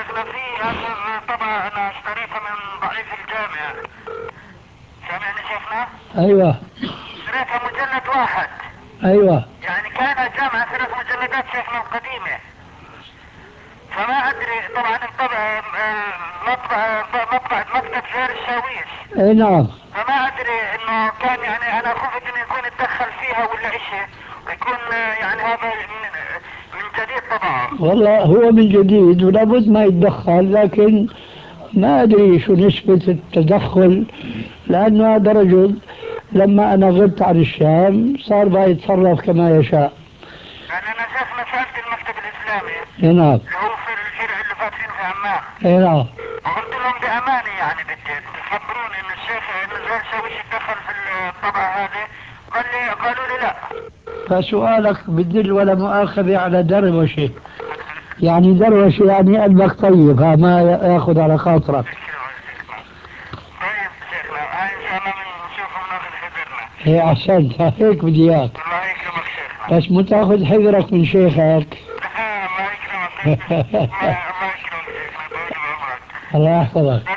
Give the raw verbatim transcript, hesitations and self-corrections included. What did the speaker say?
شيخنا في هذه الطبعة انا اشتريتها من ضعيف الجامع. سامعني شيخنا؟ أيوة. اشتريتها مجلد واحد. أيوة. يعني كان الجامعة ثلاث مجلدات شيخنا القديمة. فما ادري طبعا الطبع مطبع مطبع مكتب زهير الشاويش. أي نعم. فما ادري انه كان يعني انا خفت انه يكون اتدخل فيها ولا اشي ويكون يعني هذا من, من جديد طبعا. والله هو من جديد ولابد ما يتدخل، لكن ما أدري شو نسبة التدخل، لأنه هذا رجل لما أنا غبت عن الشام صار بقى يتصرف كما يشاء. يعني انا شيخنا سألت المكتب الاسلامي نعم. اللي هو في الفرع اللي فاتحين في عمان. نعم. وقلت لهم بامانه يعني بدي تخبروني ان الشيخ انه زهير الشاويش يتدخل في الطبعه هذه. قال لي قالوا لي لا. فسؤالك بدل ولا مؤاخذة على دروشة، يعني دروشة يعني قلبك طيب، ها ما ياخذ على خاطرك. طيب شيخنا هاي ان شاء الله بنشوف وناخذ حذرنا. هي أحسنت، هيك بدي إياك، الله يكرمك شيخنا. بس مو تاخذ حذرك من شيخك. الله يكرمك. الله يكرمك شيخنا طول بعمرك. الله يحفظك.